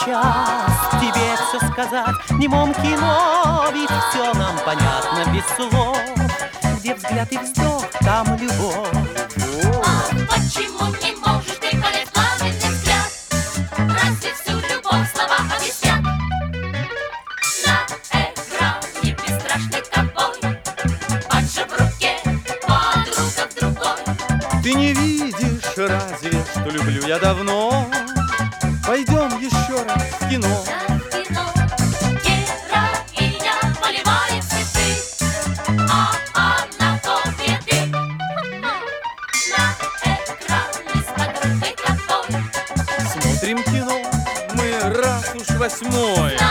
сейчас тебе все сказать. В немом кино ведь все нам понятно без слов. Где взгляд и вздох, там любовь. А почему не можешь ты понять пламенный взгляд? Разве всю любовь слова объяснят? На экране бесстрашный ковбой, Паджа в руке, подруга в другой. Ты не видишь разве, что люблю я давно? Пойдем еще раз в кино. В кино героиня поливает цветы, а она копия ты. На экране с подругой тобой. Смотрим кино, мы раз уж 8.